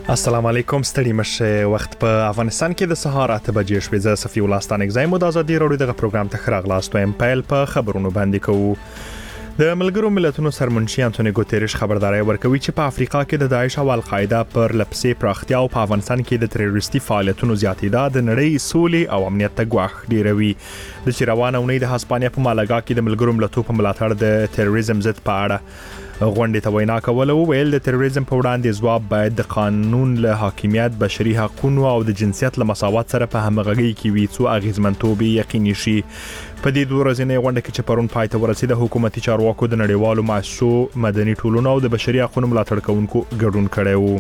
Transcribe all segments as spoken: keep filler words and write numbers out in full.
السلام علیکم، ستړي مشه. وخت په افغانستان کې د سهار اته بجې شوې. زه صفي الله ستانک زایم د ازادي راډیو دغه پروګرام ته خراغلاست وایم. پیل په خبرونو باندې کوو. د ملګرو ملتونو سرمنشي انټونی ګوتریش خبرداري ورکوي چې په افریقا کې د داعش او القاعده پر لپسې پراختیا او په افغانستان کې د تروریستي فعالیتونو زیاتېدا د نړۍ سولې او امنیت ته ګواښ ډیروي. د چیروان اونۍ د هسپانیا په مالاګا کې د ملګرو ملتونو په ملاتړ د تروریزم ضد په اړه غونډې ته وینا کوله. ویل د تروریزم په وړاندې ځواب باید د قانون له حاکمیت، بشري حقوقو او د جنسیت له مساوات سره په همغږي کې وي څو اغیزمنتوب یقیني شي. په دې دوه ورځې غونډه کې چې پرون پای ته ورسېده، حکومتي چارواکو د نړیوالو مؤسسو، مدني ټولنو او د بشري حقوقو ملاتړ کوونکو ګډون کړی و.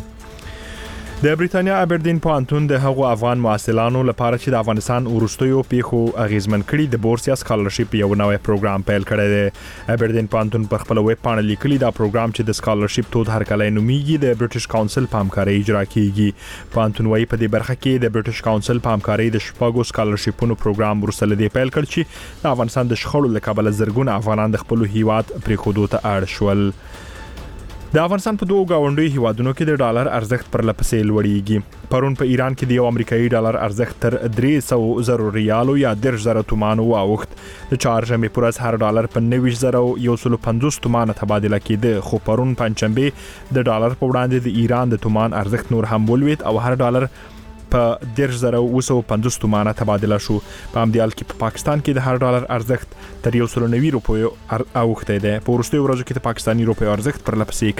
د بریتانیا ابردین پوهنتون د هغو افغان محصلانو لپاره چې د افغانستان وروستیو پیښو اغیزمن کړي د بورسیا سکالرشپ یو نوې پروګرام پیل کړی دی. ابردین پوهنتون په خپل ویب پاڼه لیکلي دا پروګرام چې د سکالرشپ تود هرکلی نومیږي د برټش کونسل په همکارۍ اجرا کیږي. پوهنتون وايي په دې برخه کې د برټش کونسل په همکارۍ د شپږو سکالرشپونو پروګرام وروسته لدې پیل کړ چې د افغانستان د شخړو له کبله زرګونه افغانان د خپل هیواد پریښودو ته اړ شول. د افغانستان په دوه گاونډي هیوادونو کې د ډالر ارزښت پر لپسې لوړیږي. پرون په ایران کې د یو امریکایي ډالر ارزښت تر درې سوه زره ریالو یا دېرش زره تومانو واوښت. د چهارشنبې پر ورځ هر ډالر په نوي زره یو سل پنځوس تومانه تبادله کېده، خو پرون پنځشنبه د ډالر په وړاندې د ایران د تومان ارزښت نور هم ولوېد او هر ډالر په دېرش زره اوه سوه پنځوس تومانه تبادله شو. په همدې حال کې په پاکستان کې د هر ډالر ارزښت تر یو سل نوي روپیو اوښتی دی. په وروستیو ورځو کې د پاکستاني روپیو ارزښت پر لپسې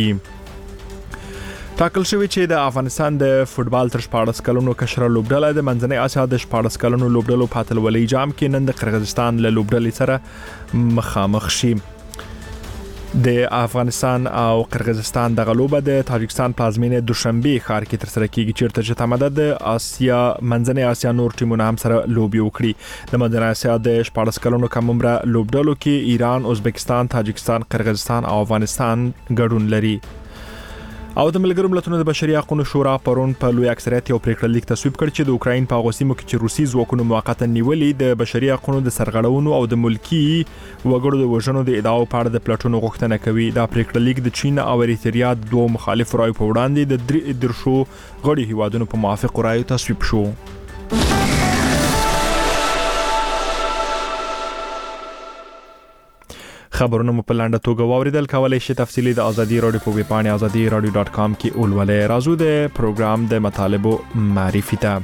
کمیږي. ټاکل شوی چې د افغانستان د فوتبال تر شپاړس کلونو کشره لوبډله د منځنۍ اسیا د شپاړس کلونو لوبډلو په اتلولۍ جام کې نن د قرغیزستان له لوبډلې سره مخامخ شي. د افغانستان او قرغیزستان د غلوبه د تاجکستان پلازمینې دوشنبه ښار کې تر سره کیږي، چیرته چې تماده د اسیا منځنۍ اسیا نور ټیمونه هم سره لوبي وکړي. د منځنۍ اسیا د شپاړس کلونو کم عمره لوبډلو کې ایران، ازبکستان، تاجکستان، قرغیزستان او افغانستان ګډون لري. او د ملګرو ملتونو د بشري حقوقو شورا پرون په لوی اکثریت یو پریکړه لیک تصویب کړ چې د اوکراین په غوسیمو کې چې روسي ځواکونو موقتا نیولې د بشري حقوقو د سرغړونو او د ملکی وګړو د وژنو د ادعاو په اړه د پلاتونو غوښتنه کوي. دا پریکړه لیک د چین او اریتریا د دوه مخالف رایو په وړاندې د درې درشو غړي هیوادونو په موافق رایو تصویب شو. خبرونه مو په لاندې توګه واوریدل. کولای شئ تفصیلی د ازادي راډیو په ویب پاڼه ازادي راډیو ډاټ کام کې ولولئ. راځو د پروګرام د مطالبو معرفي ته.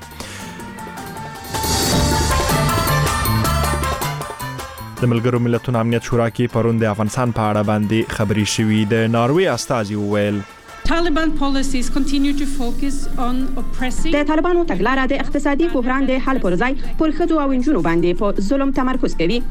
د ملګرو ملتونو امنیت شورا کې پرون د افغانستان په اړه باندې خبري شوې. د ناروې استازي وویل Taliban policies continue to focus on oppressing. د طالبانو تګلاره د اقتصادي بحران د حل پر ځای پر ښځو او نجونو باندې په ظلم تمرکز کوي.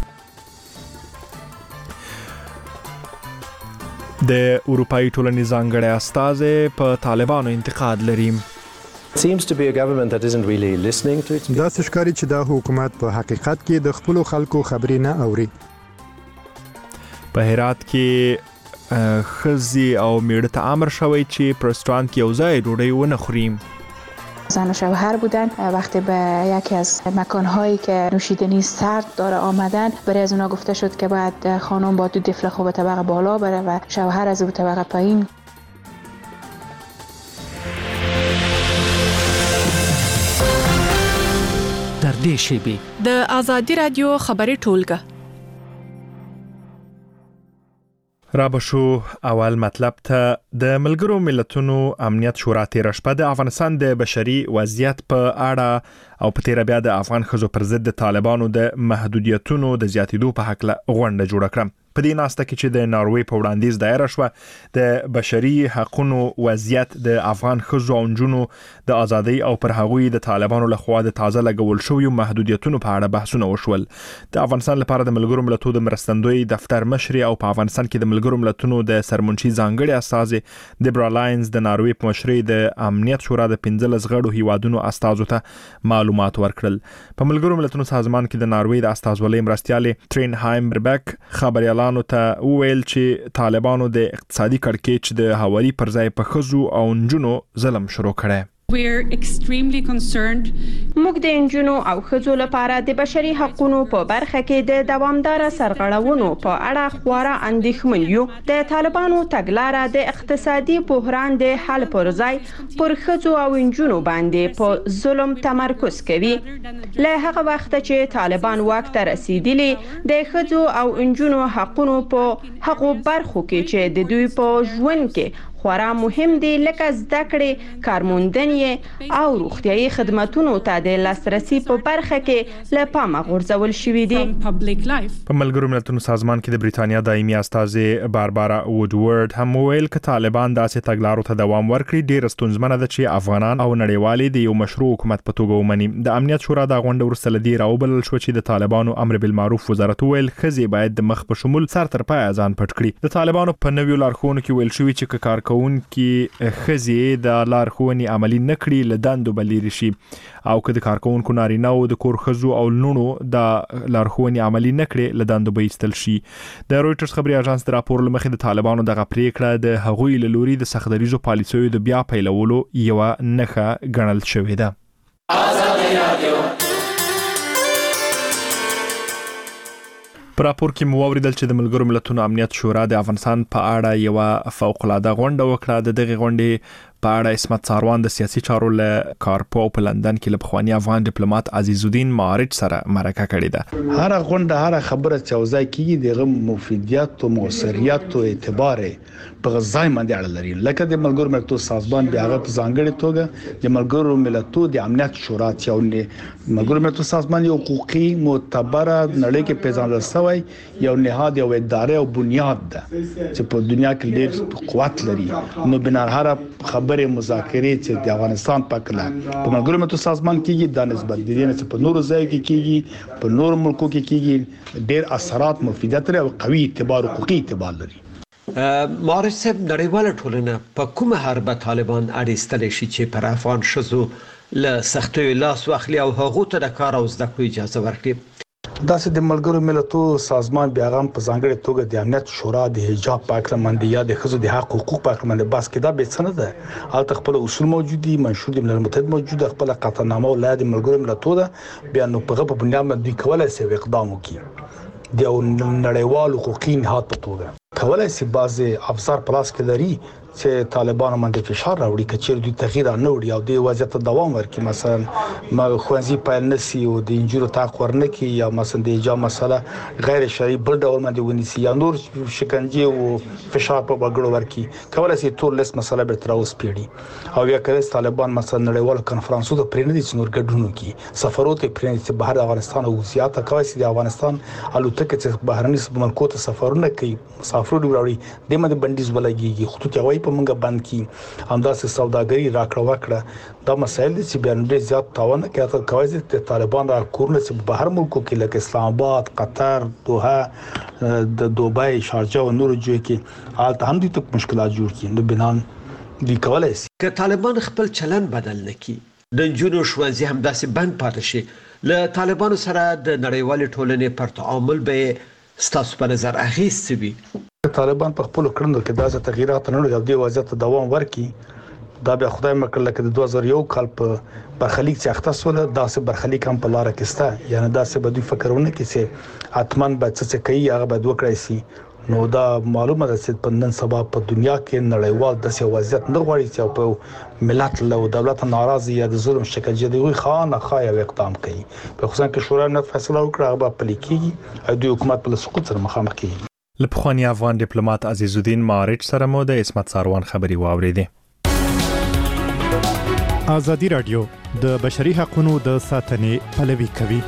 د اروپאי ټولنې ځانګړی استازی په طالبانو انتقاد لري. seems to be a government that isn't really listening to its people. دا ښکاري چې دا حکومت په حقیقت کې د خپل خلکو خبرې نه اوري. په هرات کې خزي او میړه ته امر شوی چې پرستران کې یو ځای ډوډۍ ونه خوري. زن و شوهر بودن، وقتی به یکی از مکانهایی که نوشیدنی سرد داره آمدن، برای از اونا گفته شد که باید خانم با دو طفل خوب طبقه بالا بره و شوهر از او طبقه پایین. در دې شیبې د ازادي رادیو خبري ټولګه را بشو اول مطلب ته. د ملګرو ملتونو امنیت شورا تیر شپه د افغانستان د بشري وضعیت په اړه او په تیر بیا د افغان ښځو پر ضد د طالبانو د محدودیتونو د زیاتېدو په حق له غونډه جوړه کړه. په دې ناسته کې چې د ناروې په وړاندیز دایره شوه، د بشري حقوقو وضعیت، د افغان ښځو او نجونو د ازادۍ او پر هغوی د طالبانو لخوا د تازه لګول شویو محدودیتونو په اړه بحثونه وشول. د افغانستان لپاره د ملګرو ملتونو د مرستندوی دفتر مشر او په افغانستان کې د ملګرو ملتونو د سرمنشي ځانګړي استازي دیبرا لاینز د ناروې په مشرۍ د امنیت شورا د پنځلس غړو هیوادونو استازو ته معلومات ورکړل. په ملګرو ملتونو سازمان کې د ناروې د استازولۍ مرستیالې ټرین هایمبربک خبريالانو ته وویل چې طالبانو د اقتصادي کړکېچ د حوالي پر ځای په ښځو او نجونو ظلم شروع کړی. We're extremely concerned. موږ د انجونو او ښځو لپاره د بشري حقوقو په برخه کې د دوامدار سرغړونو په اړه خورا اندېښمن یو. د طالبانو تګلاره د اقتصادي بحران د حل پر ځای پر ښځو او انجونو باندې په ظلم تمرکز کوي. له هغه وخت چې طالبان واک ته رسیدلي، د ښځو او انجونو حقوقو په هغو برخو کې چې د دوی په ژوند کې خورا مهم دي، لکه زده کړې، کارموندنې او روغتیايي خدماتونو ته د لاسرسي په برخه کې له پامه غورځول شوي دي. په ملګرو ملتونو سازمان کې د بریتانیا دایمي استازي باربارا وودورد هم ویل ک طالبان داسې تګلارو ته دوام ورکړي ډېر ستونزمنه ده چې افغانان او نړیوالي د یو مشروع حکومت په توګه ومني. د امنیت شورا د غونډه ورسره لدی راوبلل شو چې د طالبانو امر بالمعروف وزارت ویل خزي باید د مخ په شمول سر تر پای ځان پټ کړي. د طالبانو په نویو لارښوونو کې ویل شوی چې کار کون کې خزي د لارښوونې عملی نکړي لداندو بلیر شي او که د کارکونکو نارینه او د کور خزو او لونو د لارښوونې عملی نکړي لداندو به ایستل شي. د رويټرز خبري اژانس د راپور لمخې د طالبانو دغه پریکړه د هغوی له لوري د سختدریزو پالیسیو د بیا پیلولو یو نخښه ګڼل شوې ده. په راپور کې مو اوریدل چې د ملګرو ملتونو امنیت شورا د افغانستان په اړه یو فوق العاده غونډه وکړه. د دغه غونډې په اړه اسمت ساروان د سیاسي چارو له کارپو په لندن کې له پخوانی افغان ډیپلوماټ عزیز الدین مارج سره مرکه کړې ده. هر غونډه هر خبره چې اوځي کیږي دغه مفیدیت او موثریت او اعتبار په غځای باندې اړه لري. لکه د ملګرو ملتونو سازمان بیا هغه په ځانګړي توګه د ملګرو ملتونو د امنیت شورا چې او ملګرو ملتونو سازمان یو حقوقي معتبره نړۍ کې پیژندل شوی یو نهاد یو اداره او بنیاد ده چې په دنیا کې ډېر قوت لري. نو بنار هر خبره مذاکرې چې د افغانستان په کله په ملګرو ملتونو سازمان کې د نسبت دي چې په نورو ځایو کې کېږي په نورو ملکو کې کېږي ډېر اثرات مفیدیت لري او قوي اعتبار حقوقي اعتبار لري. مارج صاحب نړیواله ټولنه په کومه حرب طالبان اړیستل شي چې پر افغان شزو له سختیو لاس واخلي او هغه ته د کار او زده کړو اجازه ورکړي؟ داسې د ملګرو ملتونو سازمان بیا هم په ځانګړي توګه د امنیت شورا د حجاب پاک لمندي یا د خزو د حق حقوق پاک لمندي بس کې دا به څه نه ده او خپل اصول موجود دي، منشور د ملل متحد موجود، خپل قطعنامه ولادت ملګرو ملتونو بیا نو په په بنیاد باندې کولای شي اقدام وکړي. د نړیوال حقوقي نهاد په توګه کولای شي بعضي افسر پلاس کې لري چې طالبان باندې فشار راوړي کچېر دوی تغییر نه وړي او د وضعیت دوام ورکړي. مثلا ما خوځي پایل نسی او د انجورو تاق ورنکي یا مثلا د حجاب مسله غیر شرعي بل ډول باندې ونیسي یا نور شکنجه او فشار په بغړو ورکړي. کولای شي ټول لیس مسله به تر اوسه پیړي او یا کله طالبان مثلا نړیوال کنفرانسو ته پرېنه دي چې نور ګډون کوي سفرات پرېنه چې بهر افغانستان او زیاته کوي چې د افغانستان الوتکه چې بهرني ملکو ته سفرونه کوي مسافر وروړي د مده بندیز ولګي خطوط یوي په منګه بند کی همداسې سوداګری راکړه وکړه. دا مسایل چې بیان ډېر زیات تاوان کوي کوي چې طالبان را کورنه چې بهر ملکو کې لکه اسلام آباد، قطر، دوحه، د دوبۍ، شارجه او نورو ځایو کې حالت هم دي ته مشکلات جوړ کړي. نو بنان دی کولای شي که طالبان خپل چلن بدل نکړي د جنو شوانزي هم داسې بند پاتې شي له طالبانو سره د نړیوال ټولنې پر تعامل به ستاسو په نظر اغیز وي؟ طالبان په خپل کړنو کې داسې تغیرات نه لري او د وضعیت دوام ورکړي. دا بیا خدای مکړه لکه د دوه زره یو کال په برخلیک چې اخته سول داسې برخلیک هم په لار کې سته، یعنی داسې به دوی فکرونه کوي چې اتمن به څه کوي هغه به وکړي سي. نو دا معلومه ده چې په نن سبا په دنیا کې نړیوال داسې وضعیت نه غواړي چې په ملت له دولت ناراضي یا د ظلم شکنجه دی خان خای اقدام کوي. په خصوصا کې شورا نه فیصله وکړه هغه په لیکي او د حکومت په سقوط سره مخامخ کیږي. لپخوانی افغان ډیپلوماټ عزیز الدین مارج سره مو د اسمت ساروان خبري واوریدي. ازادي رادیو د بشري حقوقو د ساتنې پلوي کوي.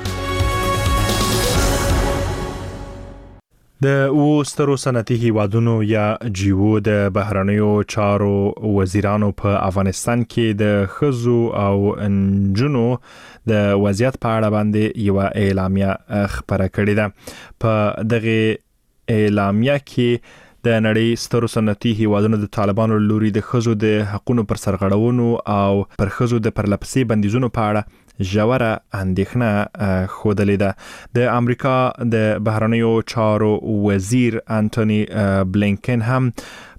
د وسترو صنعتي هیوادونو یا جیو د بهرنیو چارو وزیرانو په افغانستان کې د خزو او انجونو د وضعیت په اړه باندې یو اعلامیه خبره کړې ده. په دغه اعلامیه کې د نړۍ سترو صنعتي هیوادونو د طالبانو لوري د خزو د حقوقو پر سرغړونو او پر خزو د پرلپسې بندیزونو په اړه ژوره اندېښنه ښودلې ده. د امریکا د بهرنیو چارو وزیر انټونی بلینکن هم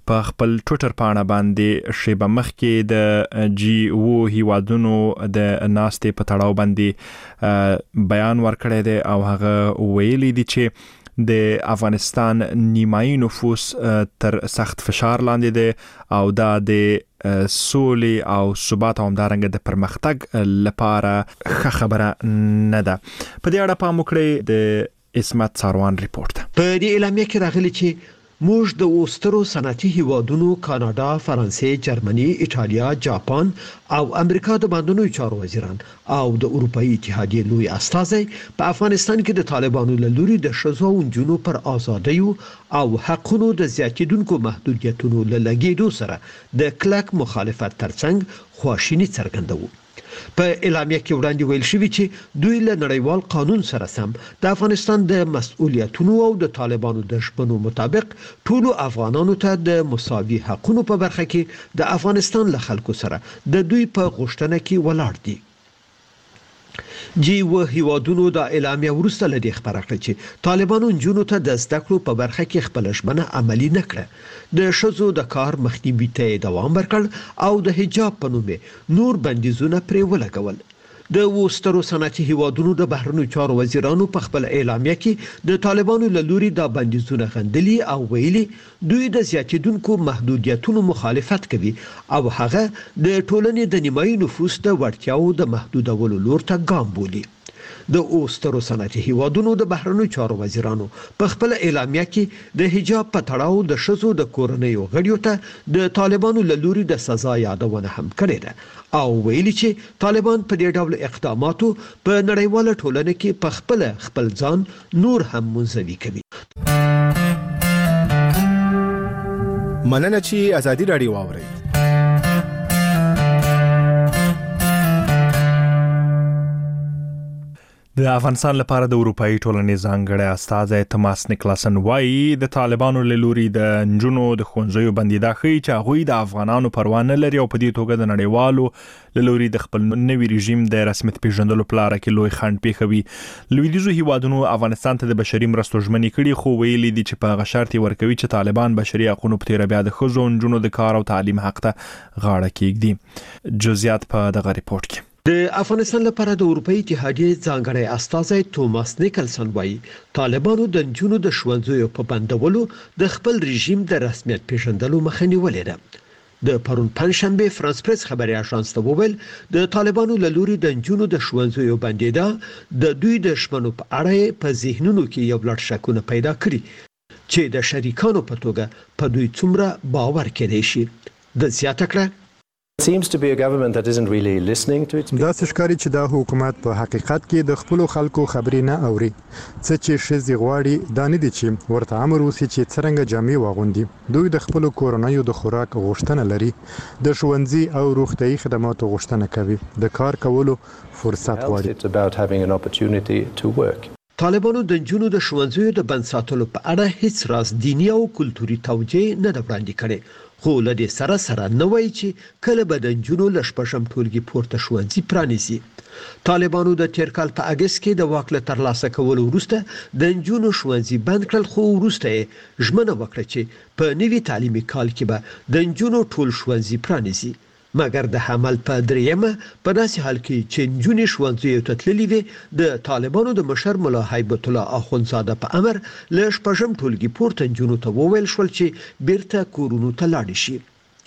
په خپل ټویټر پاڼه باندې شیبه مخکې د جی او هیوادونو د ناستې په تړاو باندې بیان ورکړی دی او هغه ویلي دي چې د افغانستان نیمایي نفوس تر سخت فشار لاندې دی او دا د سولې او ثبات او همدارنګه د پرمختګ لپاره ښه خبره نه ده. په دې اړه پام وکړئ د اسمت ساروان ریپورت. په دې اعلامیه کې راغلي چې موږ د اوسترو صنعتي هیوادونو کاناډا، فرانسې، جرمني، ایټالیا، جاپان او امریکا د باندنوي چارو وزیران او د اروپאי اتحادیې لوی استازي په افغانستان کې د طالبانو له لوري د ښځو او نجونو پر ازادۍ او حقونو د زیاتیدونکو محدودیتونو له لګیدو سره د کلک مخالفت ترڅنګ خواشینی څرګندوي. په اعلامیه کې وړاندې ویل شوی چې دوی له نړیوال قانون سره سم د افغانستان د مسؤلیتونو او د طالبانو د شپنو مطابق ټول افغانانو ته د مساوي حقوقو په برخه کې د افغانستان له خلکو سره د دوی په غوښتنه کې ولاړ دي. جی و هیوادونو د اعلامیه وروسته لدی خبره کړه چې طالبانو نجونو ته د زده کړو په برخه کې خپل ژمنه عملی نکړه. د شذو د کار مخنیوي ته دوام ورکړ او د حجاب په نوم نور بندیزونه پرې ولګول. د وسترو صنعتي هیوادونو د بهرنیو چارو وزیرانو په خپل اعلامیه کې د طالبانو له لوري د بندیزونه غندلي او ویلي دوی د زیاتیدونکو محدودیتونو مخالفت کوي او هغه د ټولنې د نیمایي نفوس د وړتیاو د محدودولو لور ته ګام بولي. د اوسترو صنعتي هیوادونو د بهرنیو چارو وزیرانو په خپل اعلامیه کې د حجاب په تړاو د شذو د کورنیو غړیو ته د طالبانو له لوري د سزا یادونه هم کړې ده او ویلي چې طالبان په دې ډول اقداماتو په نړیواله ټولنه کې په خپل خپل ځان نور هم منزوي کوي. مننه چې ازادي رادیو واوري. د افغانستان لپاره د اروپאי ټولنې ځانګړی استازی توماس نیکلاسن وایي د طالبانو له لوري د نجونو د ښوونځیو بندیدا ښیي چې هغوی د افغانانو پروا نه لري او په دې توګه د نړیوالو له لوري د خپل نوي رژیم د رسمیت پیژندلو په لاره کې لوی خنډ پېښوي. لویدیځو هیوادونو افغانستان ته د بشري مرستو ژمنې کړي خو ویلي دي چې په هغه شرط یې ورکوي چې طالبان بشري حقوقو په تېره بیا د ښځو او نجونو د کار او تعلیم حق ته غاړه کېږدي. جزئیات په دغه ریپورت کې. د افغانستان لپاره د اروپאי اتحادیې ځانګړی استازی توماس نیکلسن وایي طالبانو د نجونو د ښوونځیو په بندولو د خپل رژیم د رسمیت پیژندلو مخه نیولې ده. د پرون پنځشنبه فرانس پریس خبري اژانس ته وویل د طالبانو له لوري د نجونو د ښوونځیو بندیدا د دوی د شمنو په اړه په ذهنونو کې یو لړ شکونه پیدا کړي چې د شریکانو په توګه په دوی څومره باور کېدای شي. د زیاته کړه It seems to be a government that isn't really listening to its people. دا ښکاري چې دا حکومت په حقیقت کې د خپل خلکو خبرې نه اوري. څه چې شذ غواړي دا نه دي چې ورته امر وسی چې څرنګه جامې واغوندي. دوی د خپل کورنیو د خوراک غوښتنه لري، د ښوونځي او روغتيایي خدماتو غوښتنه کوي، د کار کولو فرصت غواړي. It's about having an opportunity to work. طالبانو د نجونو د ښوونځیو د بند ساتلو په اړه هیڅ راز دینی او کلتوري توجیه نه ده وړاندې کړې. خو له دې سره سره نه وایي چې کله به د نجونو له شپږم ټولګي پورته ښوونځي پرانیزي. طالبانو د تیر کال په اګست کې د واک له ترلاسه کولو وروسته د نجونو ښوونځي بند کړل خو وروسته یې ژمنه وکړه چې په نوي تعلیمي کال کې به د نجونو ټول ښوونځي پرانیزي. مګر د حمل په دریمه په داسې حال کې چې نجونې ښوونځیو ته تللې وې د طالبانو د مشر ملا هیبت الله اخوندزاده په امر له شپږم ټولګي پورته نجونو ته وویل شول چې بیرته کورونو ته لاړې شي.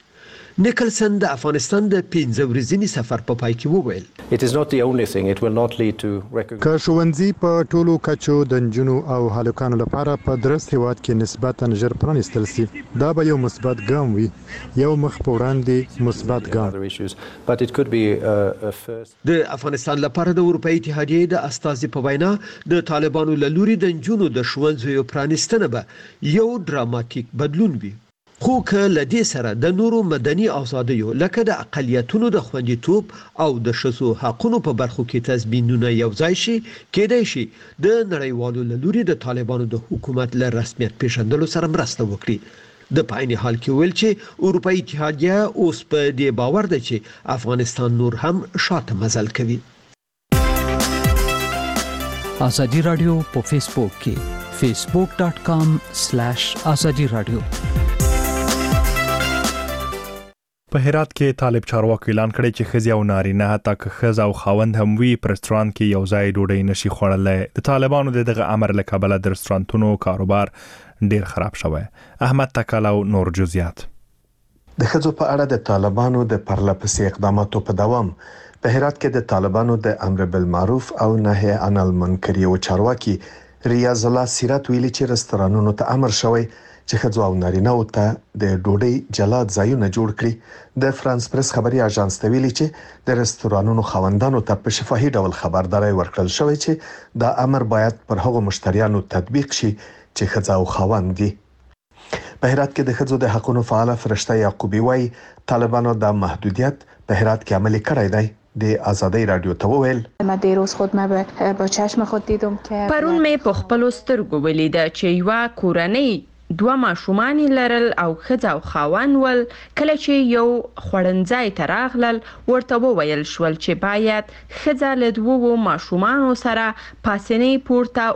نیکلسن د افغانستان د پنځه ورځني سفر په پای کې وویل It is not the only thing. It will not lead to recognition. که ښوونځي په ټولو کچو د نجونو او هلکانو لپاره په درست هیواد کې نسبتا ژر پرانیستل شي دا به یو مثبت ګام وي، یو مخ په وړاندې مثبت ګام. But it could be a first. د افغانستان لپاره د اروپאי اتحادیې د استازي په وینا د طالبانو له لوري د نجونو د ښوونځیو پرانیستنه به یو ډراماتیک بدلون وي. خو که لدې سره د نورو مدني آزادیو لکه د اقلیتونو د خوندیتوب او د ښځو حقوقو په برخو کې تضمینونه یو ځای شي کېدای شي د نړیوالو له لوري د طالبانو د حکومت له رسمیت پیژندلو سره مرسته وکړي. د پاین حال کې ویل چې اروپאי اتحادیه اوس په دې باور ده چې افغانستان نور هم شاته مزل کوي. ازادي رادیو په فیسبوک کې facebook dot com slash azadi radio په هرات کې طالب چارواکو اعلان کړی چې ښځې او نارینه حتی که ښځه او خاوند هم وي په رستورانت کې یو ځای ډوډۍ نشي خوړلی. د طالبانو د دغه امر له کبله د رستورانتونو کاروبار ډیر خراب شوی. احمد تکل او نور جزئیات. د ښځو په اړه د طالبانو د پرلهپسې اقداماتو په دوام په هرات کې د طالبانو د امر بالمعروف او نهي عن المنکر یو چارواکي ریاض الله سیرت ویلي چې رستورانونو ته امر شوی چې ښځو او نارینه‌و ته د ډوډۍ جلا ځایونه جوړ کړي. د فرانس پریس خبري اژانس ته ویلي چې د رستورانونو خاوندانو ته په شفاهي ډول خبرداري ورکړل شوې چې دا امر باید پر هغو مشتریانو تطبیق شي چې ښځه او خاوند دي. په هرات کې د ښځو د حقوقو فعال فرشته یعقوبی وايي طالبانو د محدودیت په هرات کې عملي کړی دی. د آزادی رادیو ته وویل ما دیروز خود ما با چشم خود دیدم که پرون می په خپل سترګو ولیده چې یو کورنۍ دوه ماشومان لرل او ښځه او خاوند ول. کله چې یو خوړنځای ته راغلل ورته وویل شول چې باید ښځه له دوو ماشومانو سره پاسنۍ پورته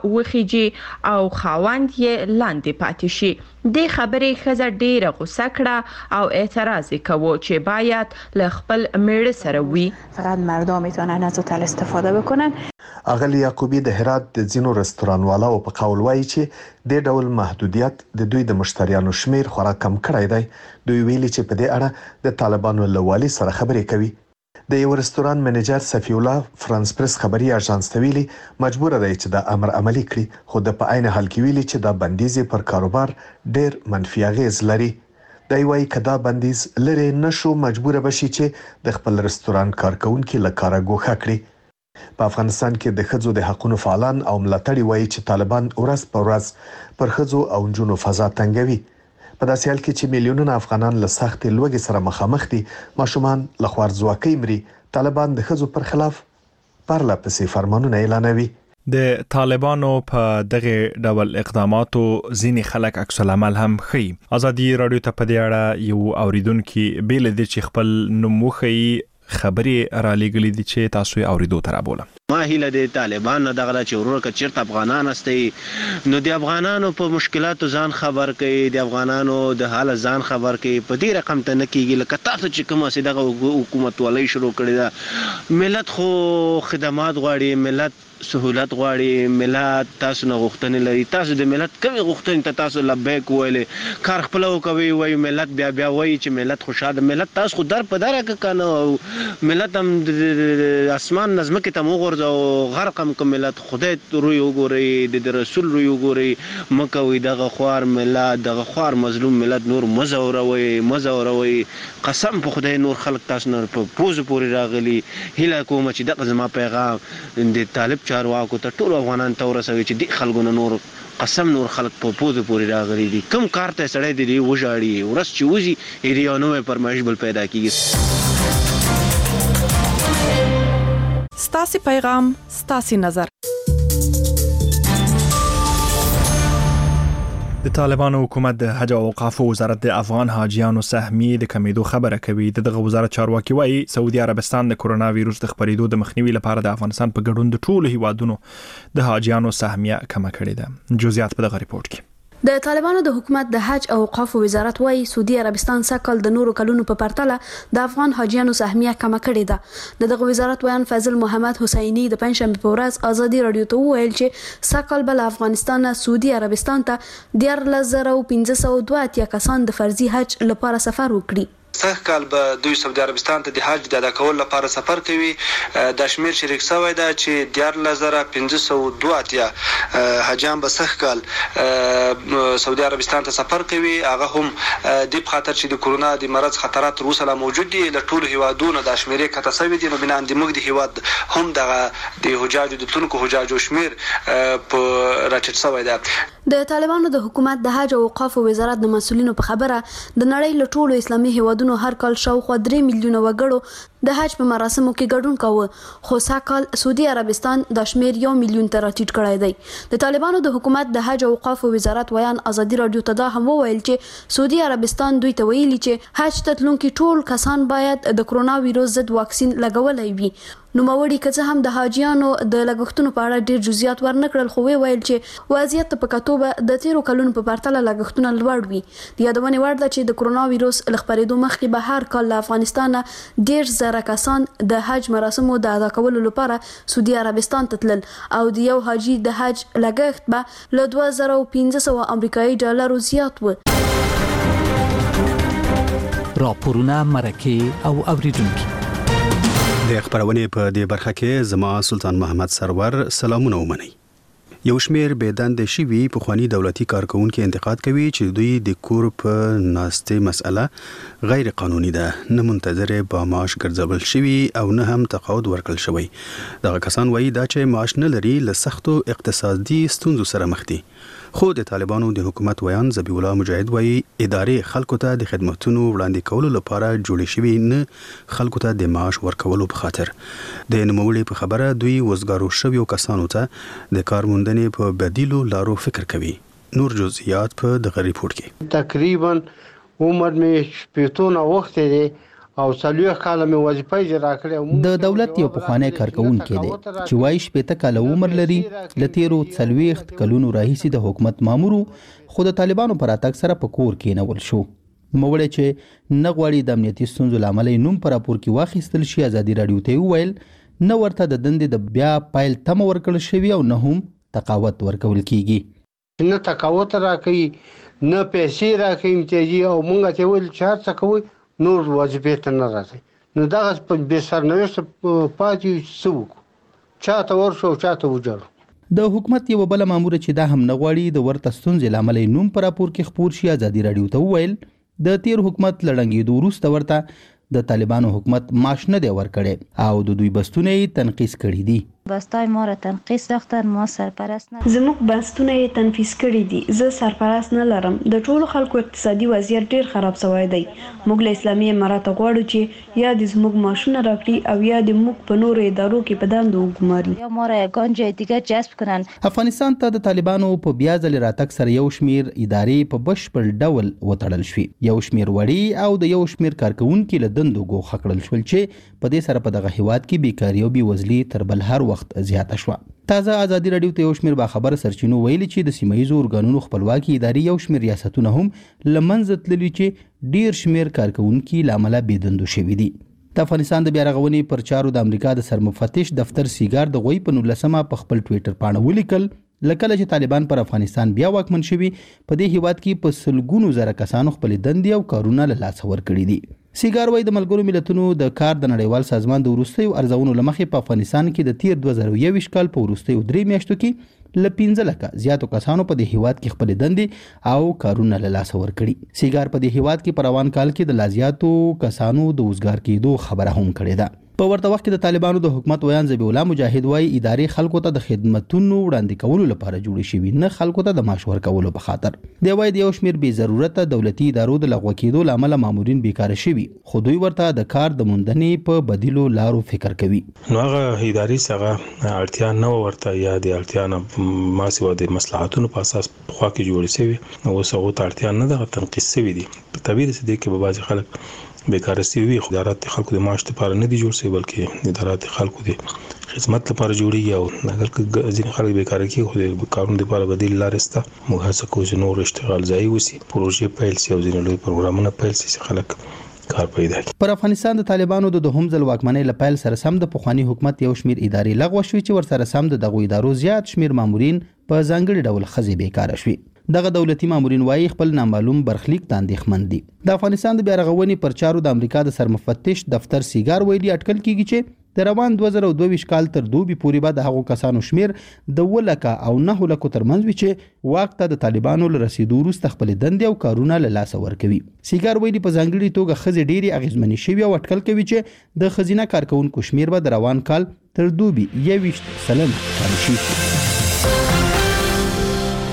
وخیږي او خاوند یې لاندې پاتې شي. دې خبرې ښځه ډیره غوسه کړه او اعتراض کوي چې باید له خپل میړه سره وي. فقط مردم میتونن از هتل استفاده بکنن. اغلی یعقوبی د هرات د ځینو رستورانوالو په قول وایي چې د ډول محدودیت د دوی د مشتریانو شمیر خورا کم کړی دی. دوی ویلي چې په دې اړه د طالبانو له والي سره خبرې کوي. د یو رستوران منیجر صفی الله فرانس پریس خبري اژانس ته ویلي مجبور دی چې د امر عملی کړي، خو د په عین حال کې ویلي چې دا بندیز پر کاروبار ډیر منفي اغیز لري. دا یوای کدا بندیز لري نشو مجبور بشي چې د خپل رستوران کارکونکو له کاره ګوښه کړي. په افغانستان کې د ښځو د حقوقو فعالان او ملاتړي وایي چې طالبان ورځ په ورځ پر ښځو او نجونو فضا تنګوي. په داسې حال کې چې میلیونونه افغانان له سختې لوږې سره مخامخ دي، ماشومان له خوارځواکۍ مري، طالبان د ښځو پر خلاف پرلهپسې فرمانونه اعلانوي. د طالبانو په دغه ډول اقداماتو ځینې خلک عکس العمل هم ښيي. آزادي رادیو ته په دې اړه یو اوریدونکو بیل دي چې خپل نوم وښيي خبرې را لګلې دي چې تاسو یې اوریدو ته رابوله. ما هیله د طالبان نه دغه چې ورور ک چیرته افغانان استي نو د افغانانو په مشکلاتو ځان خبر کوي، د افغانانو د حال ځان خبر کوي. په دې رقم ته نه کیږي لکه تاسو چې کومه سي دغه حکومت ولای شروع کړی دا. ملت خو خدمات غواړي، ملت سہولت غواړي، ملت تاسو نه غوښتنې لري. تاسو د ملت کوي غوښتنې ته تاسو لبیک ویلې کار خپل کوي، وای ملت بیا بیا وای چې ملت خوشاله. ملت تاسو خو در په دره کې کنه او ملت هم د اسمان نظم کې تم وګورځ او غرقم کوم ملت خدای روی وګوري، د رسول روی وګوري، مکوي دغه خوار ملت، دغه خوار مظلوم ملت نور مزوروي مزوروي. قسم په خدای نور خلک تاسو نه په پوز پوري راغلي. هله کوم چې دغه زما پیغام د طالب چارواکو ته ټول افغانان ته ورسوي چې د خلکو نور قسم نور خلک په پوز پوري راغلي دي. کوم کار ته سړی دی وژاړي ورس چې وزي ایریا نوې پرمایش بل پیدا کیږي. ستاسي پیغام ستاسي نظر. د طالبانو حکومت د حج او اوقاف وزارت د افغان حاجیانو سهمیې د کمیدو خبره کوي. دغه وزارت چارواکي وايي سعودي عربستان د کرونا وایروس د خپرېدو د مخنیوي لپاره د افغانستان په ګډون د ټولو هیوادونو د حاجیانو سهمیه کم کړې ده. جزئیات په دغه ریپورت کې. د طالبانو د حکومت د حج او اوقاف وزارت وايي سعودي عربستان سکل د نورو کلونو په پرتله د افغان حاجیانو سهمیه کم کړې ده. د دغه وزارت ویان فضل محمد حسینی د پنځشنبه په ورځ آزادي رادیو ته وویل چې سکل بل افغانستان سعودي عربستان ته ډیر لزر او پنځه سوه دوه اتیا کسان د فرضي حج لپاره سفر وکړي. سږ کال به دوی سعودي عربستان ته د حج د ادا کولو لپاره سفر کوي. د شمیر شریک شوی ده چې دیارلس زره پنځه سوه دوه اتیا حاجیان به سږ کال سعودي عربستان ته سفر کوي. هغه هم د په خاطر چې د کرونا د مرض خطرات تر اوسه لا موجود دي. له ټولو هیوادونو د شمیرې کته شوی دي. نو بنا د موږ د هیواد هم دغه د حجاجو د تونکو حجاجو شمیر په راټیټ شوی ده. د طالبانو د حکومت د حج او اوقاف وزارت د مسؤلینو په خبره د نړۍ له ټولو اسلامي هیوادونو هر کال شاوخوا درې میلیونه وګړو د حج په مراسمو کې ګډون کاوه، خو ساکال سعودي عربستان د شمیر یو میلیون ته راټیټ کړی دی. د طالبانو د حکومت د حج او اوقافو وزارت ویان ازادي رادیو ته دا هم وویل چې سعودي عربستان دوی ته ویلي چې حج ته تلونکي ټول کسان باید د کرونا ویروس ضد واکسین لګولی وي. نوموړي که څه هم د حاجیانو د لګښتونو په اړه ډیر جزئیات ورنکړل، خو ویل چې وضعیت په کتو به د تیرو کلونو په پرتله لګښتونه لوړ وي. د یادونې وړ ده چې د کرونا ویروس له خپرېدو مخکې به هر کال له افغانستانه ډیر زره کسان د حج مراسمو د ادا کولو لپاره سعودي عربستان ته تلل او د یو حاجي د حج لګښت به له دوه زره پنځه سوه امریکایي ډالرو زیات و. راپورونه، مرکې او اوریدونکي د خبرونې په دې برخه کې زما سلطان محمد سرور سلامونه ومني. یو شمیر بيدند شوی په خواني دولتي کارکونکو انتقاد کوي چې دوی د کور په ناستې مسأله غیر قانوني ده، نه منتظره با معاش ګرځول شوی او نه هم تقاعد ورکړل شوی. دغه کسان وایي دا چې معاش نه لري له سختو اقتصادي ستونزو سره مخ دي. خو د طالبانو د حکومت ویان ذبیح الله مجاهد وایي ادارې خلکو ته د خدماتونو وړاندې کولو لپاره جوړې شوي، نه خلکو ته د معاش ورکولو په خاطر. د نوموړي په خبره دوی وزګارو شویو کسانو ته د کار موندنې په بدیلو لارو فکر کوي. نور جزئیات په دغه ریپورت کې. تقریبا عمر مې شپېته وخت دی او څلوېښت کاله مې وظیفه اجرا کړې. د دولت یو پخوانی کارکونکی دی چې وایي شپېته کاله عمر لري، له تیرو څلوېښت کلونو راهیسې د حکومت مامور، خو د طالبانو پر راتګ سره په کور کېنول شو. نوموړی چې نه غواړي د امنیتي ستونزو له امله نوم په راپور کې واخیستل شي، ازادي راډیو ته وویل نه ورته د دندې د بیا پایل تمه ورکړل شوې او نه هم تقاعد ورکول کیږي. نه تقاعد راکوي، نه پیسې راکوي امتیازي، او موږ ته ویل چې هر څه کوي نور واجبې ته نه راځي. نو دغه په بې سرنوشته پاتې څه وکړو، چاته ورشو چاته وجړو. د حکومت یو بل مامور چې دا هم نه غواړي د ورته ستونزې له امله نوم په راپور کې خپور شي، ازادي راډیو ته وویل د تیر حکومت له ړنګېدو وروسته ورته د طالبانو حکومت معاش نه دی ورکړی او د دوی بستونه یې تنقیص کړي دي. بستای ما را تنقیص ساختن، ما سرپرست نه. زموږ بستونه یې تنفیذ کړي دي، زه سرپرست نه لرم. د ټولو خلکو اقتصادي وضعیت ډیر خراب شوی دی. موږ له اسلامي اماراتو غواړو چې یا د زموږ معاشونه راکړي او یا د موږ په نورو ادارو کې په دندو وګماري، یا ما را یگان جای دیگه جذب کنن. افغانستان ته د طالبانو په بیا ځل راتګ سره یو شمیر ادارې په بشپړ ډول وتړل شوې، یو شمیر وړي او د یو شمیر کارکونکو له دندو ګوښه کړل شول چې په دې سره په دغه هیواد کې بیکاري او بېوزلي تر بل هر وخت زیاته شوه. تازه ازادي راډیو ته یو شمیر باخبره سرچینو ویلي چې د سیمایي ارګانونو خپلواکي ادارې یو شمیر ریاستونه هم لمنځه تللي چې ډیر شمیر کارکونکو له امله بېدندو شوي دي. د افغانستان د بیا رغونې پر چارو د امریکا د سرمفتش دفتر سیګار د غوي په نولسمه په خپل ټویټر پاڼه ولیکل لکه چې طالبان پر افغانستان بیا واکمن شوي، په دې هیواد کې په سلګونو زره کسانو خپل دندې او کارونه له لاسه ورکړي دي. سیګار وایي د ملګرو ملتونو د کار د نړیوال سازمان د وروستیو ارزونو له مخې په افغانستان کې د تیر دوه زره یوویشت کال په وروستیو درې میاشتو کې له پنځه لکه زیاتو کسانو په دې هیواد کې خپل دندې او کارونه له لاسه ورکړي. سیګار په دې هیواد کې په روان کال کې د لا زیاتو کسانو د وزګار کېدو خبره هم کړې ده. په ورته وخت کې د طالبانو د حکومت ویان ذبیح الله مجاهد وایي ادارې خلکو ته د خدماتونو وړاندې کولو لپاره جوړې شوي، نه خلکو ته د معاش ورکولو په خاطر. دی وایي د یو شمیر بې ضرورته دولتي ادارو د لغوه کېدو له امله مامورین بیکاره شوي، خو دوی ورته د کار د موندنې په بدیلو لارو فکر کوي. نو هغه ادارې څنګه اړتیا نه ورته یا د اړتیا نه ما سوا د مصلحتونو په اساس خوا کې جوړې شوي، اوس هغه ته اړتیا نه ده، تنقیص شوي دي. په طبیعي دي چې به بعض خلک بیکاره سوي، خو ادارات خلکو د معاش لپاره نه دي جوړ شوي، بلکې ادارات خلکو د خدمت لپاره جوړیږي. او اگر ځینې خلک بیکاره کیږي خو د کارونو لپاره بدیل لارې شته. موږ هڅه کوو چې نور اشتغال ځای وسی، پروژې پیل شي او ځینې لوی پروګرامونه پیل شي چې خلک کار پیدا کړي. پر افغانستان د طالبانو د دوهم ځل واکمنۍ له پیل سره سم د پخوانی حکومت یو شمیر ادارې لغوه شوې چې ورسره سم د دغو ادارو زیات شمیر مامورین په ځانګړي ډول ښځې بیکاره شوي. دغه دولتي مامورین وایي خپل نامعلوم برخلیک ته اندېښمن دي. د افغانستان د بیا رغونې پر چارو د امریکا د سرمفتش دفتر سیګار ویلي اټکل کیږي چې د روان دوه زره دوه ویشت کال تر دوبي پورې به د هغو کسانو شمیر د اووه لکه او نهو لکو ترمنځ وي چې واک ته د طالبانو له رسېدو وروسته خپلې دندې او کارونه له لاسه ورکوي. سیګار ویلي په ځانګړې توګه ښځې ډېرې اغېزمنې شوي او اټکل کوي چې د ښځینه کارکوونکو شمیر به د روان کال تر دوبي یوویشت سلنه کم شي.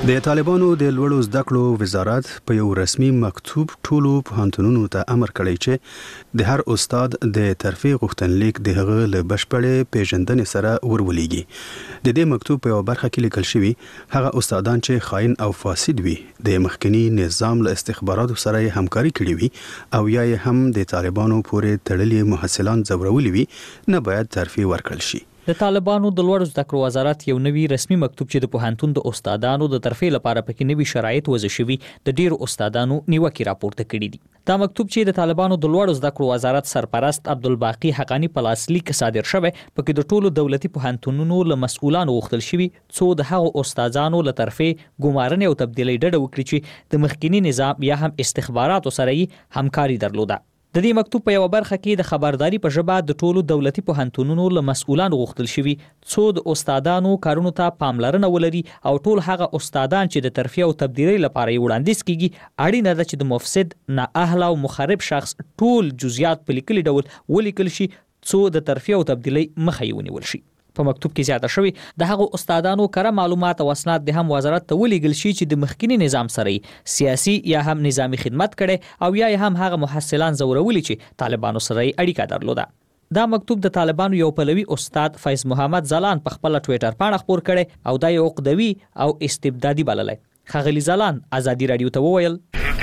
د طالبانو د لوړو زده کړو وزارت په یو رسمي مکتوب ټولو پوهنتونونو ته امر کړی چې د هر استاد د ترفیع غوښتنلیک د هغه له بشپړې پیژندنې سره ورولېږي. د دې مکتوب په یو برخه کې لیکل شوی هغه استادان چې خاين او فاسد وي د مخکنی نظام له استخباراتو سره همکاري کړې وي او یا هم د طالبانو پورې تړلي محصلان ځورولي وي نه باید ترفیع ورکړل شي. د طالبانو د لوړو زده کړو وزارت یو نوی رسمي مکتوب چې د پوهنتون د استادانو د ترفیع لپاره پکې نوي شرایط وضع شوي د ډیرو استادانو نیوکې راپورته کړي دي. دا مکتوب چې د طالبانو د لوړو زده کړو وزارت سرپرست عبدالباقی حقانی په لاسلیک صادر شوی پکې د ټولو دولتي پوهنتونونو له مسؤلانو غوښتل شوي څو د هغو استادانو له ترفیع ګمارنې او تبدیلۍ ډډه وکړي چې د مخکنی نظام یا هم استخباراتو سره یې همکاري درلوده. د دې مکتوب په یو برخه کې د خبرداري په ژبه د ټولو دولتي پوهنتونونو له مسؤلانو غوښتل شوي څو د استادانو کارونو ته پاملرنه ولري او ټول هغه استادان چې د ترفیع او تبدیلۍ لپاره یې وړاندیز کیږي اړینه ده چې د مفسد، نااهله او مخرب شخص ټول جزئیات په لیکلي ډول ولیکل شي څو د ترفیع او تبدیلۍ مخه یې ونیول شي. په مکتوب کې زیاته شوی د هغو استادانو کره معلومات او اسناد د هم وزارت ته ولېږل شي چې د مخکنی نظام سره سیاسي یا هم نظامی خدمت کړي او یا هم هغه محصلان زورولي چې طالبانو سره اړیکه درلوده. دا مکتوب د طالبانو یو پلوي استاد فیض محمد زلان په خپل ټوئیټر باندې خپور کړي او دا یو عقدوي او استبدادي بللی. ښاغلي زلان ازادي رادیو ته وویل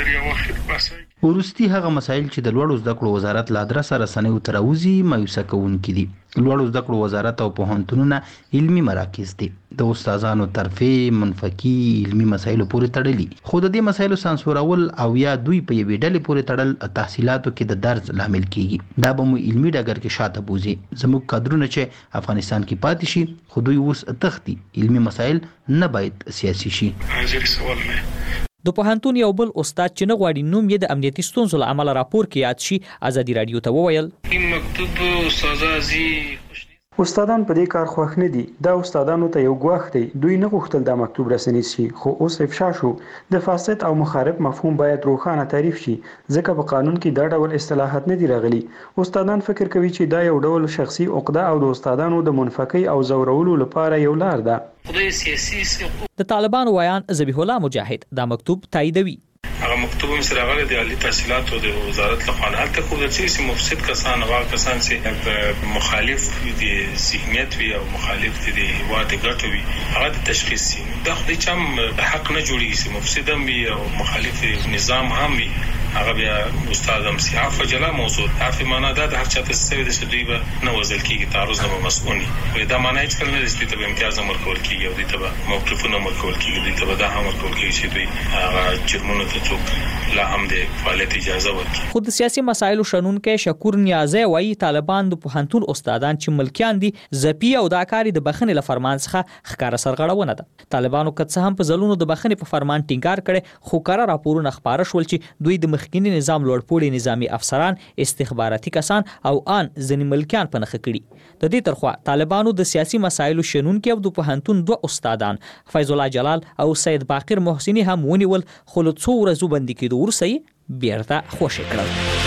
ورستی هغه مسایل چې د لوړو زده کړو وزارت لا درسه رسنیو ته راوځي مایوسه کوونکي دي. لوړو زده کړو وزارت او پوهنتونونه علمي مراکز دي د استادانو ترفیع منفقي علمي مسایلو پورې تړلي خو د دې مسایلو سانسورول او یا دوی په یوې ډلې پورې تړل تحصیلاتو کې د درز لامل کیږي. دا به مو علمي ډګر کې شاته بوزي. زموږ کادرونه چې افغانستان کې پاتې شي خو دوی اوس تختی علمي مسایل نه باید سیاسي شي. د پوهنتون یو بل استاد چې نه غواړي نوم یې د امنیتي ستونزو له امله راپور کې یاد شي ازادي رادیو ته وویل مکتوب استادازي استادان په دې کار خوښ نه دي. دا استادانو ته یو ګواښ دی. دوی نه غوښتل دا مکتوب رسنیز شي خو اوس افشا شو. د فاسد او مخالف مفهوم باید روښانه تعریف شي ځکه په قانون کې دا ډول اصطلاحات نه دي راغلي. استادان فکر کوي چې دا یو ډول شخصي عقده او د استادانو د منفقي او زورولو لپاره یو لار ده. د طالبانو ویان ذبیح الله مجاهد دا مکتوب تاییدوي. هغه مکتوب هم سره غلط دی عالی تحصیلات او د وزارت له خوا هلته کوم د چې مفسد کسان او کسان چې مخالف دي ذهنیت وي او مخالف دي واده ګټوي هغه د تشخیص سي دا خو د چم حق نه جوړیږي چې مفسد هم وي او مخالف نظام هم وي هغه بیا استاد هم سي عفو جلا موضوع عفو معنا دا د هر چا ته سوي د شدوی به نه وزل کیږي تعرض نه مسؤوني وي دا معنا هیڅ کله نه دي ته امتیاز امر کول کیږي او دي ته موقفونه امر کول کیږي دي ته دا هم امر کول کیږي چې دوی هغه جرمونه ته لا هم د فعالیت اجازه ورکړي. خود سیاسي مسایلو شنونکو شکور نیازی وایي طالبان د پوهنتون استادان چې ملکیان دي زپی او دا کاری د بخښنې له فرمان څخه ښکاره سرغړونه ده. طالبانو که څه هم په ځلونو د بخښنې په فرمان ټینګار کړي خو کره راپورونه خبره شول چې دوی د مخکنی نظام لوړپوړي نظامی افسران استخباراتي کسان او ان ځینې ملکیان په نښه کړي. د دې ترخوا طالبانو د سیاسي مسایلو شنونکو او د پوهنتون دوه استادان فیض الله جلال او سید باقر محسنی هم ونیول خو له څو ورځو بندي کېدو ورسته یې بیرته خوشې کړل.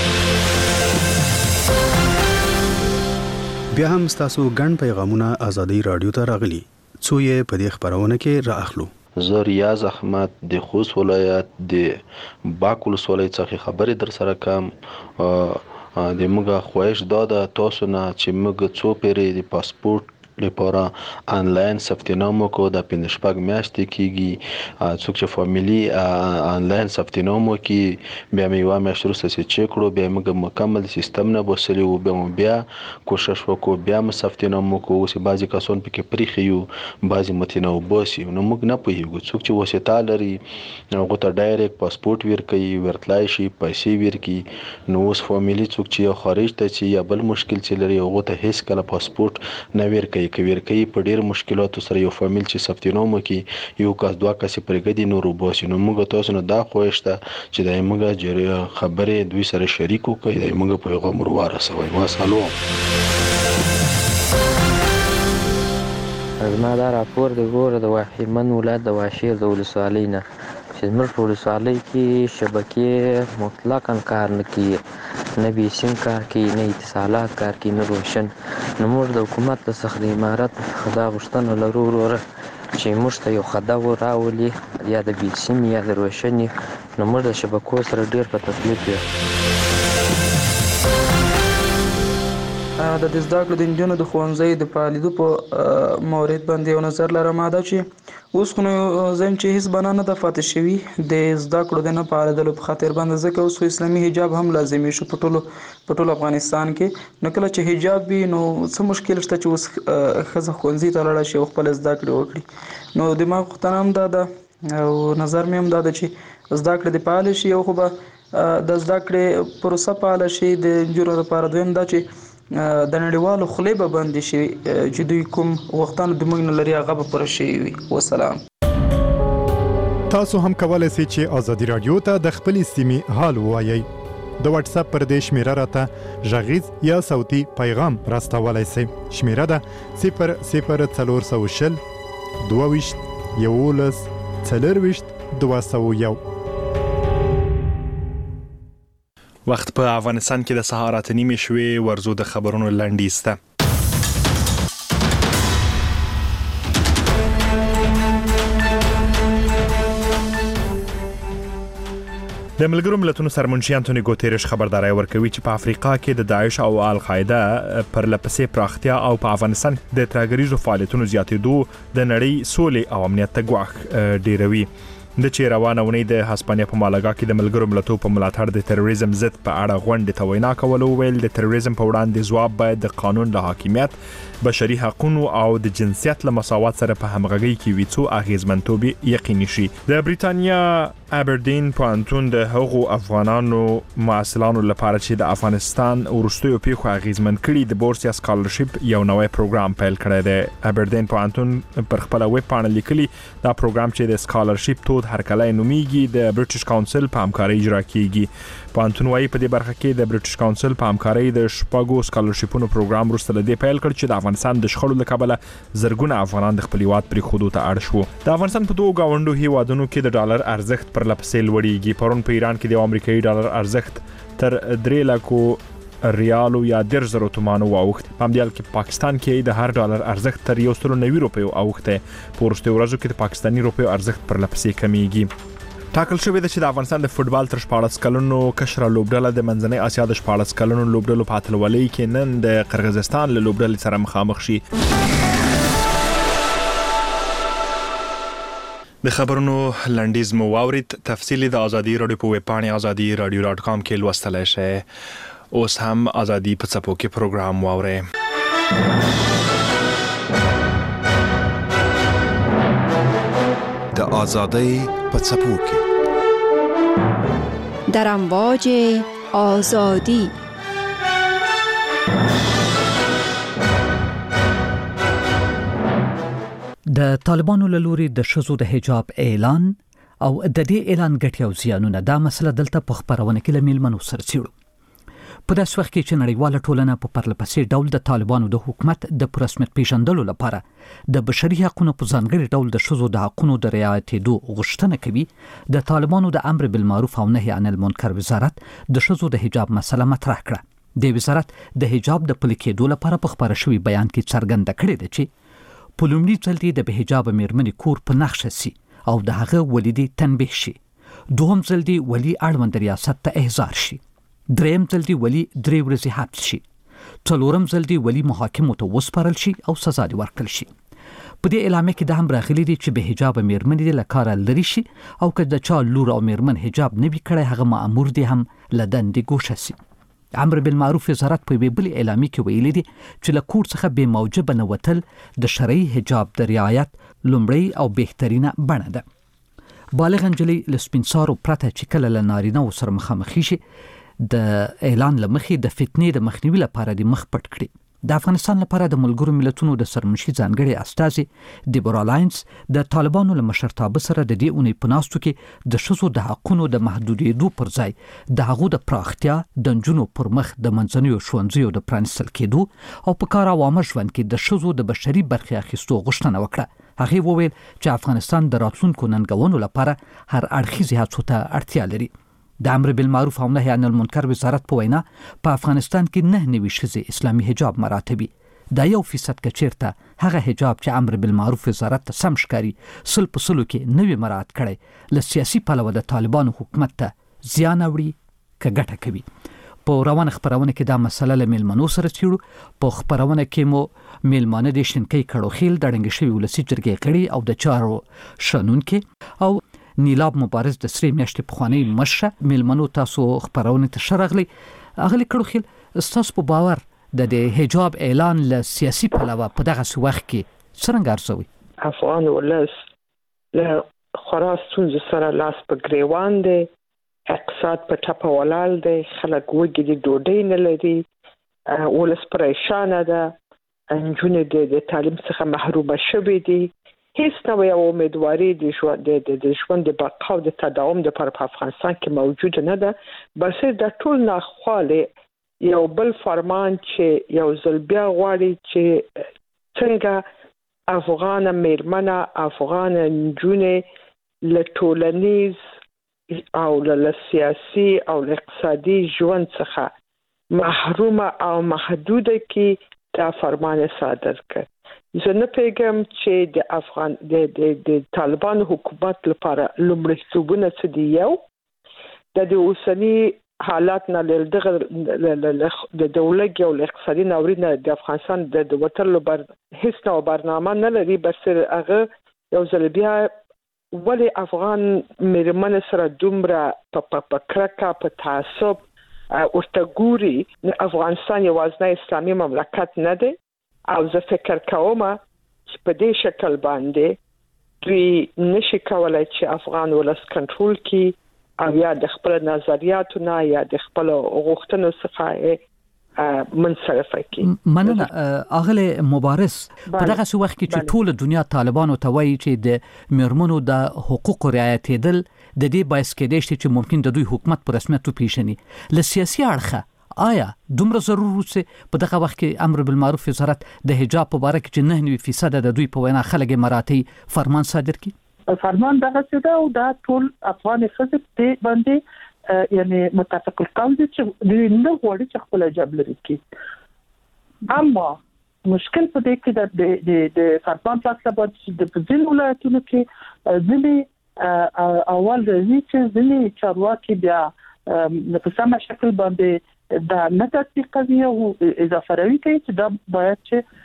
بیا هم ستاسو ګڼ پیغامونه ازادي رادیو ته راغلي څو یې په دې خبرونه کې رااخلو. زه ریاض احمد د خوست ولایت د باک ولسوالۍ څخه خبرې در سره کوم. د موږ خواهش دا ده تاسو نه چې موږ څو پیرې د پاسپورت لپاره آنلاین ثبت نام وکړو د پنځه شپږ میاشتې کېږي څوک چې فامیلي آنلاین ثبت نام وکړي بیا مې یوه میاشت وروسته چې چک کړو بیا موږ مکمل سیستم نه بوسلي وو بیا مو بیا کوشش وکړو بیا مو ثبت نام وکړو. اوس بعضې کسان پکې پریښي یو بعضې متې نه وباسي نو موږ نه پوهېږو څوک چې واسطه لري هغو ته ډایرکټ پاسپورټ ورکوي ورتلای شي پیسې ورکړي. نو اوس فامیلي څوک چې خارج ته چې یا بل مشکل چې لري هغو ته هیڅ کله پاسپورټ نه ورکوي کوي کوي په ډیر مشکلاتو سره یو فامیل چې ثبت نام وکړي یو کس دوه کس پرېږدي نور وباسي. نو موږ تاسو نه دا خواهش ده چې د موږ خبرې دوی سره شریک وکړي د موږ پیغام ورسوي. واسالو زما دا راپور د ګوره د واحمن ولایت د واشیر د ولسوالۍ نه چې زموږ په ولسوالۍ کې شبکې مطلقاً کار نه کوي نه بیسیم کار کوي نه اتصالات کار کوي نه روشن. نو موږ د حکومت له څخه د امارت دا غوښتنه لرو وروره چې موږ ته یو خدای راولي یا د بیل سیمې یا د روشنې، نو موږ د شبکو سره ډېر په تکلیف یو. د دې زده کړو د نجونو د ښوونځي د فعالیدو په مورد باندې یو نظر لرم، دا چې اوس خو نو زم چې هیڅ بنا نه د فاتح شوي د زده کړو د نه فعالیدلو په خاطر باندې، ځکه اوس اسلامي حجاب هم لازمي شو په ټولو په ټولو افغانستان کې. نو کله چې حجاب وي نو څه مشکل شته چې اوس ښځه ښوونځي ته لاړه شي او خپل زده کړې وکړي. نو د ما غوښتنه هم دا ده او نظر مې هم دا ده چې زده کړې د فعال شي او خو به د زده کړې پروسه فعال شي د نجونو لپاره. دویم دا چې د نړیوالو خولې به بندې شي چې دوی کوم وختونه د موږ نه لري هغه به پوره شوي وي. وسلام. تاسو هم کولای شئ چې ازادي رادیو ته د خپلې سیمې حال ووایئ. د واتس اپ پر دې شمیره راته غږیز یا صوتي پیغام راستولای شئ. شمیره ده صفر صفر څلور سوه شل دوه ویشت یولس څلور ویشت دوه سوه یو. وخت په افغانستان کې د سهار اته نیمې شوې، ورزو د خبرونو لنډیز ته. د ملګرو ملتونو سرمنشي انټونی ګوتيريش خبرداري ورکوي چې په افریقا کې د داعش او القاعده پر لپسې پراختیا او په افغانستان د ترهګریزو فعالیتونو زیاتېدو د نړۍ سولې او امنیت ته ګواښ ډیروي. د چې روانه ونې د هسپانیا په مالاګا کې د ملګرو ملتونو په ملاتړ د تروریزم ضد په اړه غونډې ته وینا کول، ویل د تروریزم په وړاندې ځواب باید د قانون له حاکمیت، بشري حقوقو او د جنسیت له مساوات سره په همغږۍ کې وي څو اغیزمنتوب یقیني شي. د بریتانیا ابردین پوهنتون د هغو افغانانو معاصلانو لپاره چې د افغانستان وروستیو پیښو اغیزمن کړي د بورس یا سکالرشپ یو نوی پروګرام پیل کړی دی. ابردین پوهنتون پر خپل ویب پاڼه لیکلي دا پروګرام چې د سکالرشپ تود هرکلی نومیږي د برټش کونسل په همکارۍ اجرا کیږي. پوهنتون وايي په دې برخه کې د برټش کونسل په همکارۍ د شپږو سکالرشپونو پروګرام وروسته له دې پیل کړ چې د افغانستان د شخړو له کبله زرګونه افغانان د خپل هیواد پرېښودو ته اړ شو. د افغانستان په دوو ګاونډو هیوادونو کې د ډالر ارزښت پر لپسې لوړیږي. پرون په ایران کې د امریکایي ډالر ارزښت تر درې لکو ریالو یا ډېر زرو تومانو واوښت. په همدې حال کې په پاکستان کې د هر ډالر ارزښت تر یو سل نوي روپیو اوښتی. په وروستیو ورځو کې د پاکستاني روپیو ارزښت پر لپسې کمیږي. ټاکل شوې ده چې د افغانستان د فوتبال تر شپاړس کلونو کشره لوبډله د منځنۍ اسیا د شپاړس کلونو لوبډلو په اتلولۍ کې نن د قرغیزستان له لوبډلې سره مخامخ شي. د خبرونو لنډیز مو واورید. تفصیلی د ازادي رادیو په ویب پاڼه ازادي رادیو ډاټ کام کې لوستلای شئ. اوس هم ازادي په څپو کې پروګرام واورئ. د ازادۍ په څپو کې در امواج آزادی. د طالبانو له لوري د ښځو د حجاب اعلان او د دې اعلان ګټې او زیانونه، دا مسله دلته په خبرونه کې له میلمنو سره څیړو. په داسې وخت کې چې نړیواله ټولنه په پرلپسې ډول د طالبانو د حکومت د پرسمیت پیژندلو لپاره د بشري حقوقو په ځانګړي ډول د ښځو د حقوقو د رعایتېدو غوښتنه کوي، د طالبانو د امر بالمعروف او نهي عن المنکر وزارت د ښځو د حجاب مسله مطرح کړه. د وزارت د حجاب د پلي کېدو لپاره په خبره شوي بیان کې څرګنده کړې ده چې په لومړي ځل دې د بېحجابه مېرمنې کور په نښه سي او د هغه ولي دې تنبیه شي. دوهم ځل دې ولي اړوند ریاست ته احضار شي. دریم ځل دی ولی درې ورځې حبس شي. څلورم ځل دی ولی محاکمو ته وسپارل شي او سزا دی ورکړل شي. په دې اعلامیه کې دا هم راغلي دي چې به حجاب مېرمنې دې له کاره لرې شي او که د چا لور او مېرمن حجاب نه وي کړی هغه مأمور دی هم له دندې ګوښه سي. امر بالمعروف وزارت په یوې بلې اعلامیه کې ویلي دي چې له کور څخه بې موجبه نه وتل د شرعي حجاب د رعایت لومړی او بهترینه بڼه ده. بالغ نجلۍ له سپین سارو پرته چې کله له نارینه‌و سره مخامخ شي د اعلان لمخې د فتنې د مخنیوي لپاره د مخ پټ کړي. د افغانستان لپاره د ملګرو ملتونو د سرمنشي ځانګړي استازي دیبورا لاینز د طالبانو له مشرتابه سره د دې اونۍ په ناستو کې د ښځو د حقونو د محدودېدو پر ځای د هغو د پراختیا، د نجونو پر مخ د منځنیو ښوونځیو د پرانیستل کېدو او په کار عوامه ژوند کې د ښځو د بشري برخې اخیستو غوښتنه وکړه. هغې وویل چې افغانستان د راتلونکو ننګونو لپاره هر اړخیزې هڅو ته اړتیا لري. د امر بالمعروف او نهي عن المنکر وزارت په وینا په افغانستان کې نه نوي ښځې اسلامي حجاب مراته وي. دا یو فیصد که چیرته هغه حجاب چې امر بالمعروف وزارت ته سم ښکاري سل په سلو کې نوی مراعات کړی له سیاسي پلوه د طالبانو حکومت ته زیان اړوي که ګټه کوي. په روانه خبرونه کې دا مسله له میلمنو سره څیړو. په خبرونه کې مو میلمانه د شینکۍ کړوخیل د ړنګ شوي ولسي جرګې غړي او د چارو شنونکي او نیلاب مبارز د سری میاشتې پخوانی مشره. میلمنو تاسو خبرونه ته شرغلي اغلی کړوخیل، ستاسو په باور د د حجاب اعلان له سیاسي پلوه په دغه وخت کې څنګه ارزوي؟ افغان ولس له خورا ستونزو سره لاس په ګریوان دی، اقتصاد په ټپه ولاړ دی، خلک وږي دي، ډوډۍ نه لري، ولس پریشانه ده، نجونې د تعلیم څخه محرومه شوي دي، هیڅ نوې امیدواري د ژوند د ژوند د بقا او د تداوم لپاره په افغانستان کې موجود نه ده. بلکې د ټول ناخواله یو بل فرمان چې یو ځل بیا غواړي چې څنګه افغان میرمنه، افغان نجونې له ټولنیز او له سیاسي او اقتصادي ژوند څخه محرومه او محدوده کې دا فرمان صادر کړ. زه نه پیغام چې د افغان د د د طالبان حکومت لپاره لومړیتوبونه څه دي. یو د د اوسنی حالات نه لږ د دولت او اقتصادي ناورین د افغانستان د وټرلو بر هیڅ نو برنامه نه لري، بس هغه یو ځل بیا ولی افغان میرمن سره دومره په پکرکا په تعصب ورته ګوري. افغانستان یوازې اسلامي مملکت نه دی او زه فکر کوم چې په دې شکل باندې دوی نشي کولای چې افغان ولس کنټرول کړي او یا د خپل نظریاتو نه یا د خپل غوښتنو څخه منصرف کړي. مننه اغله مبارز. په دغه وخت کې چې ټول دنیا طالبانو ته وایي چې د میرمنو د حقوقو رعایت دل د دې باعث کېدای شي چې ممکن د دوی حکومت پر رسمیت وپیژني. له سیاسي اړخه آیا دومره ضروري چې په دغه وخت کې امر بالمعروف وزارت د حجاب په اړه کې نه نوي فیصد د دوی په وینا خلک مراتي فرمان صادر کړي؟ فرمان دغه څه دا او دا ټول افغان خصوص ته باندې یعنی متفق القول دي چې دوی نه غواړي چې خپل حجاب لري کړي. اما مشکل په دې کې د د د فرمان فاصله باندې د ځینو ولایتونو کې ځینې اول د چې ځینې چارواکي بیا په سم شکل باندې دا نه تطبیقوي او اضافه راوي کوي چې دا باید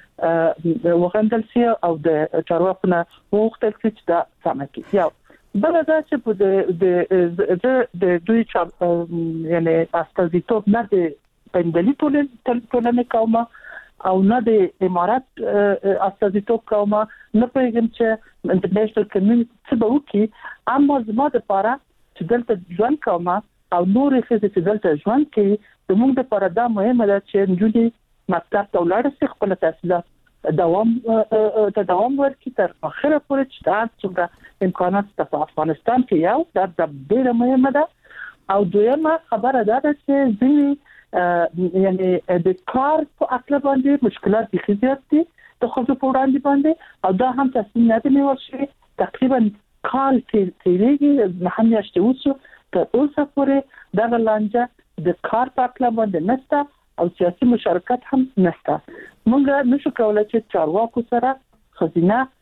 چې وغندل شي او د چارواکو نه وغوښتل شي چې دا سم کړي. یو بل دا چې په د د دوی چې یعنی استازیتوب نه د پندلي ټولنې کومه او نه د امارات استازیتوب کومه نه پیغام چې انټرنیشنل کمیونټي څه به وکړي. اما زما د لپاره چې دلته ژوند کومه او نورې ښځې چې دلته ژوند کوي زموږ لپاره دا مهمه ده چې نجونې مکتب ته ولاړ شي، خپل تحصیلات دوام ته دوام ورکړي تر اخره پورې چې دا څومره امکانات په افغانستان کې یو دا د ډېره مهمه ده. او دویمه خبره ده چې ځینې یعنی د کار په اصل باندې مشکلات دي زیات دي د خپل په وړاندې باندې او دا هم تصمیم نه دی نیول شوی. تقریبا کال تیریږي نه هم یاشته وسو تر اوسه پورې دا لانجه د کار په اصل باندې نشته او سیاسي مشارکت هم نشته. موږ نشو کولای چې چارواکو سره خزینه